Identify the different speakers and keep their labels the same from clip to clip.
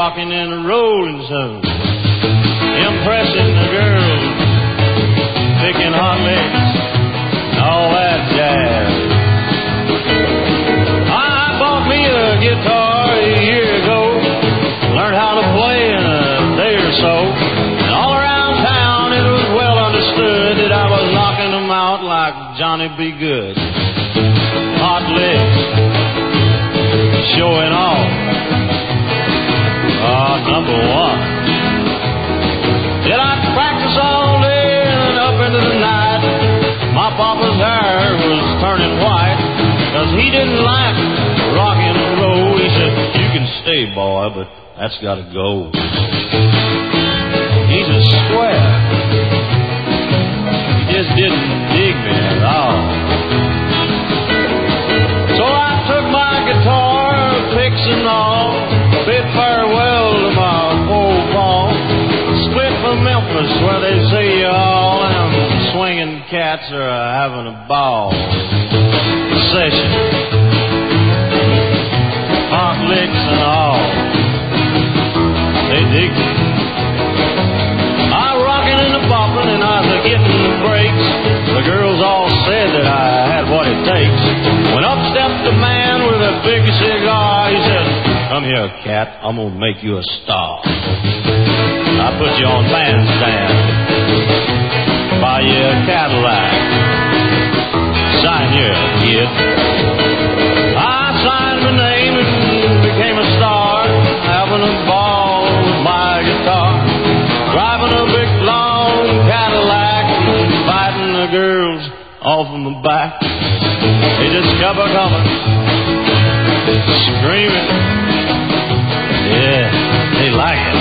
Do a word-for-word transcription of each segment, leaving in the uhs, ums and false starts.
Speaker 1: rocking and rolling so, impressing the girls, picking hot licks, and all that jazz. I bought me a guitar a year ago, learned how to play in a day or so, and all around town it was well understood that I was knocking them out like Johnny B. Good. Hot licks, showing off, ah, number one. Did I practice all day and up into the night? My papa's hair was turning white, 'cause he didn't like rock and roll. He said, you can stay, boy, but that's gotta go. He's a square. He just didn't dig me at all. So I took my guitar, picks and all, bid farewell to my old ball, split for Memphis where they see all them swinging cats are having a ball. Session, hot licks and all, they dig me. I rockin' and a boppin' and I was a getting the breaks. The girls all said that I had what it takes. When up stepped a man with a big cigar, he said, come here, cat, I'm gonna make you a star. I put you on bandstand, buy you a Cadillac, sign you, kid. I signed my name and became a star, having a ball with my guitar, driving a big long Cadillac, inviting the girls off in the back. They just kept a coming, screaming, yeah, they like it.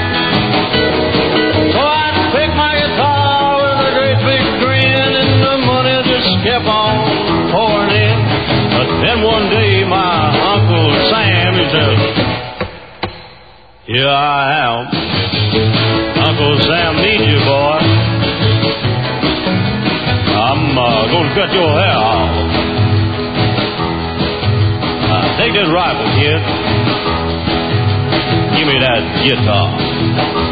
Speaker 1: So I picked my guitar with a great big grin, and the money just kept on pouring in. But then one day my Uncle Sam, he said, here I am. Uncle Sam needs you, boy. I'm uh, going to cut your hair off. Uh, take this rifle, kid. Give me that guitar.